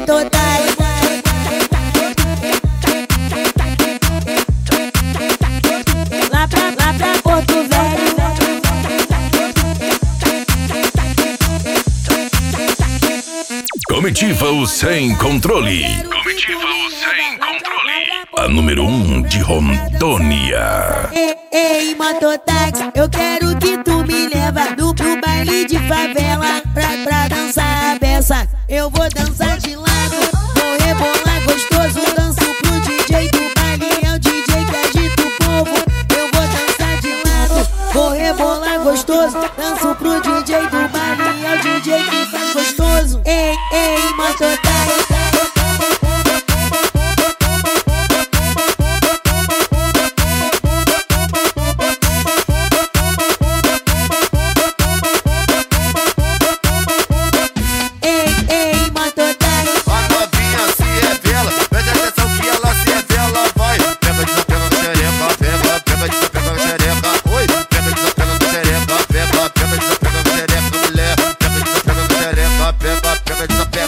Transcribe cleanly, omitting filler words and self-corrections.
Matotai. Lá pra Porto Velho. Comitiva o Sem Controle. Comitiva o Sem Controle. A número 1 de Rondônia. Ei, mototáxi, eu quero que tu me leva pro baile de favela pra dançar a beça. Eu vou dançar de lado, vou rebolar gostoso. Danço pro DJ do baile, é o DJ que agita o povo. Eu vou dançar de lado, vou rebolar gostoso. Danço pro DJ do baile, é o DJ que faz gostoso. Ei, mototáxi. Pega